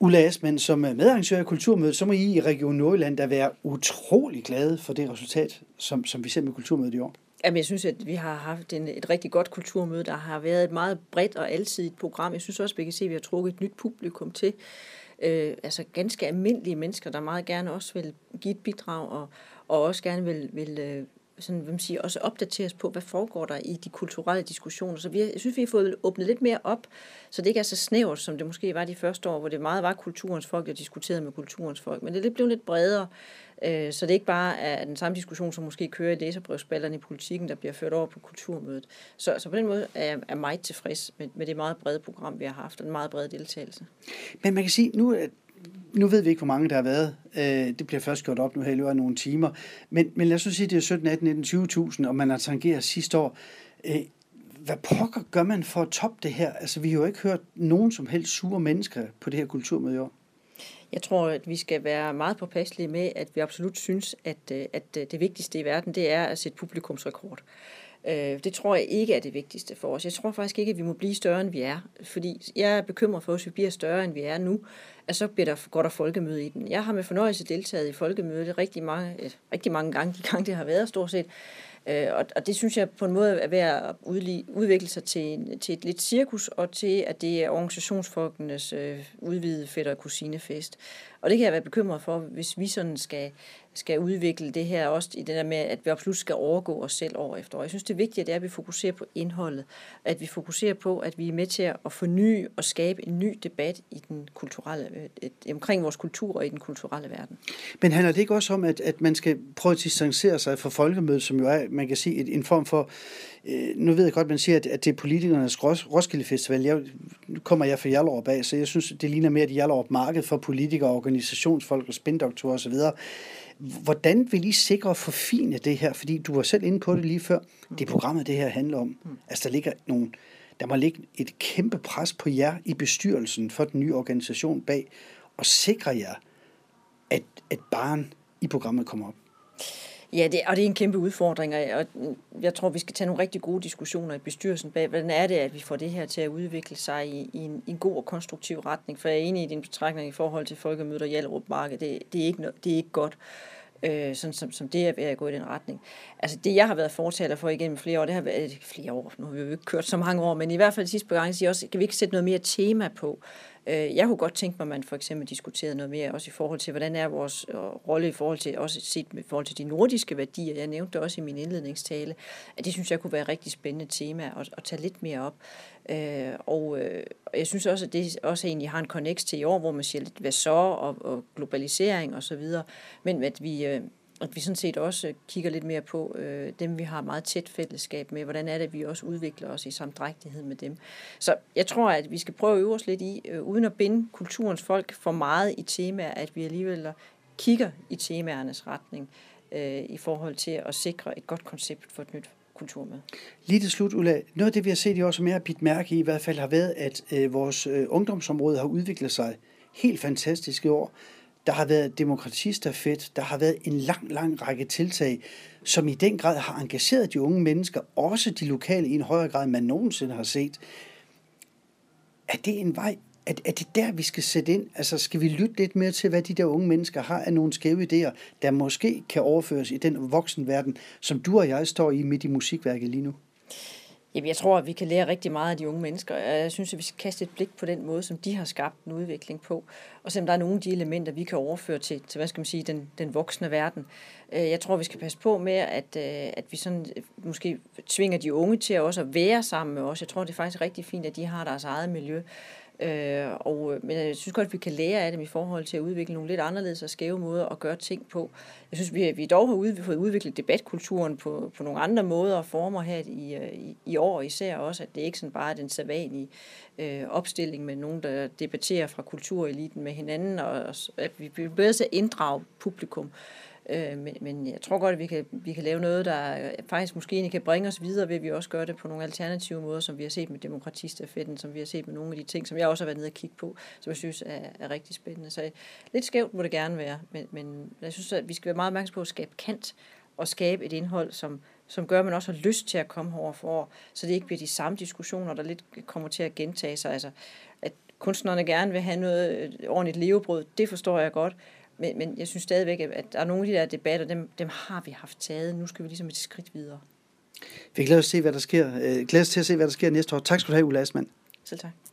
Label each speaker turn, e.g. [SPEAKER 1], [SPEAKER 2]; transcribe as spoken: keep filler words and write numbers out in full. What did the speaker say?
[SPEAKER 1] Ulla Astman, som medarrangør af Kulturmødet, så må I i Region Nordjylland da være utrolig glade for det resultat, som, som vi ser med Kulturmødet i år.
[SPEAKER 2] Jamen, jeg synes, at vi har haft en, et rigtig godt kulturmøde, der har været et meget bredt og alsidigt program. Jeg synes også, at vi kan se, at vi har trukket et nyt publikum til. Øh, altså ganske almindelige mennesker, der meget gerne også vil give et bidrag, og, og også gerne vil, vil øh, sådan, hvad man siger, også opdateres på, hvad foregår der i de kulturelle diskussioner. Så vi, jeg synes, vi har fået åbnet lidt mere op, så det ikke er så snævert, som det måske var de første år, hvor det meget var kulturens folk, der diskuterede med kulturens folk. Men det er lidt blevet lidt bredere, øh, så det ikke bare er den samme diskussion, som måske kører i læserbrevsspalterne i politikken, der bliver ført over på Kulturmødet. Så, så på den måde er jeg er meget tilfreds med, med det meget brede program, vi har haft, og en meget brede deltagelse.
[SPEAKER 1] Men man kan sige, nu Nu ved vi ikke, hvor mange der har været. Det bliver først gjort op nu her i løbet af nogle timer. Men, men lad os sige, det er sytten, atten, nitten, tyve tusind, og man har tangeret sidste år. Hvad pokker gør man for at toppe det her? Altså, vi har jo ikke hørt nogen som helst sure mennesker på det her kulturmøde i år.
[SPEAKER 2] Jeg tror, at vi skal være meget påpasselige med, at vi absolut synes, at, at det vigtigste i verden, det er at sætte publikumsrekord. Det tror jeg ikke er det vigtigste for os. Jeg tror faktisk ikke, at vi må blive større, end vi er. Fordi jeg er bekymret for, at hvis vi bliver større, end vi er nu, at så bliver der, går der folkemøde i den. Jeg har med fornøjelse deltaget i folkemødet rigtig mange, rigtig mange gange, de gange det har været stort set. Og det synes jeg på en måde er ved at udvikle sig til, til et lidt cirkus, og til at det er organisationsfolkenes udvidede fætter- og kusinefest. Og det kan jeg være bekymret for, hvis vi sådan skal, skal udvikle det her også i det der med, at vi absolut skal overgå os selv år efter år. Jeg synes, det er vigtigt, at, det er, at vi fokuserer på indholdet, at vi fokuserer på, at vi er med til at forny og skabe en ny debat i den kulturelle, et, omkring vores kultur og i den kulturelle verden.
[SPEAKER 1] Men handler det ikke også om, at, at man skal prøve at distancere sig fra folkemødet, som jo er, man kan sige, et, en form for, øh, nu ved jeg godt, man siger, at, at det er politikernes Ros, Roskilde Festival. Jeg, nu kommer jeg fra Hjallerup af, så jeg synes, det ligner mere et Hjallerup marked for politikere, organisationsfolk og spindoktorer osv. Hvordan vil I sikre at forfine det her? Fordi du var selv inde på det lige før. Det er programmet, det her handler om. Altså, der ligger nogle, der må ligge et kæmpe pres på jer i bestyrelsen for den nye organisation bag, og sikre jer, at, at barn i programmet kommer op.
[SPEAKER 2] Ja, det, og det er en kæmpe udfordring, og jeg tror, vi skal tage nogle rigtig gode diskussioner i bestyrelsen bag, hvordan er det, at vi får det her til at udvikle sig i, i, en, i en god og konstruktiv retning, for jeg er enig i din betragtning i forhold til folkemødet og Hjallerup Marked, det, det, er ikke, det er ikke godt, øh, sådan som, som det er ved at gå i den retning. Altså det, jeg har været fortaler for igennem flere år, det har været flere år, nu har vi jo ikke kørt så mange år, men i hvert fald de sidste par gange siger også, kan vi ikke sætte noget mere tema på? Jeg kunne godt tænke mig, at man for eksempel diskuterede noget mere, også i forhold til, hvordan er vores rolle i forhold til, også set i forhold til de nordiske værdier. Jeg nævnte det også i min indledningstale, at det synes jeg kunne være et rigtig spændende tema at, at tage lidt mere op. Og jeg synes også, at det også egentlig har en connect til i år, hvor man siger lidt hvad så, og, og globalisering og så videre, men at vi... at vi sådan set også kigger lidt mere på øh, dem, vi har meget tæt fællesskab med, hvordan er det, at vi også udvikler os i samdrægtighed med dem. Så jeg tror, at vi skal prøve at øve os lidt i, øh, uden at binde kulturens folk for meget i temaer, at vi alligevel kigger i temaernes retning øh, i forhold til at sikre et godt koncept for et nyt kulturmøde.
[SPEAKER 1] Lige til slut, Ulla, noget af det, vi har set i år, som jeg har bidt mærke i, i hvert fald har været, at øh, vores øh, ungdomsområde har udviklet sig helt fantastisk i år. Der har været demokratistafet, der har været en lang, lang række tiltag, som i den grad har engageret de unge mennesker, også de lokale, i en højere grad, end man nogensinde har set. Er det en vej? Er, er det der, vi skal sætte ind? Altså, skal vi lytte lidt mere til, hvad de der unge mennesker har af nogle skæve idéer, der måske kan overføres i den voksenverden, som du og jeg står i midt i musikværket lige nu?
[SPEAKER 2] Jamen, jeg tror, at vi kan lære rigtig meget af de unge mennesker. Jeg synes, at vi skal kaste et blik på den måde, som de har skabt en udvikling på. Og selvom der er nogle af de elementer, vi kan overføre til, til hvad skal man sige, den, den voksne verden. Jeg tror, vi skal passe på med, at, at vi sådan måske tvinger de unge til også at være sammen med os. Jeg tror, det er faktisk rigtig fint, at de har deres eget miljø. Øh, og, men jeg synes godt, at vi kan lære af dem i forhold til at udvikle nogle lidt anderledes og skæve måder at gøre ting på. Jeg synes, vi, vi dog har ud, fået udviklet debatkulturen på, på nogle andre måder og former her i, i, i år, især også, at det ikke sådan bare er den sædvanlige øh, opstilling med nogen, der debatterer fra kultureliten med hinanden, og at vi bliver bedre til at inddrage publikum. Men, men jeg tror godt, at vi kan, vi kan lave noget, der faktisk måske egentlig kan bringe os videre, ved at vi også gør det på nogle alternative måder, som vi har set med demokratistafetten, som vi har set med nogle af de ting, som jeg også har været nede og kigge på, som jeg synes er, er rigtig spændende. Så lidt skævt må det gerne være, men, men jeg synes, at vi skal være meget opmærksom på at skabe kant og skabe et indhold, som, som gør, at man også har lyst til at komme over for år, så det ikke bliver de samme diskussioner, der lidt kommer til at gentage sig. Altså, at kunstnerne gerne vil have noget ordentligt levebrød, det forstår jeg godt. Men, men jeg synes stadigvæk, at der er nogle af de der debatter, dem, dem har vi haft taget. Nu skal vi ligesom et skridt videre.
[SPEAKER 1] Vi glæder os til, hvad der sker. Glæder os til at se, hvad der sker næste år. Tak skal du have, Ulla Astman.
[SPEAKER 2] Selv tak.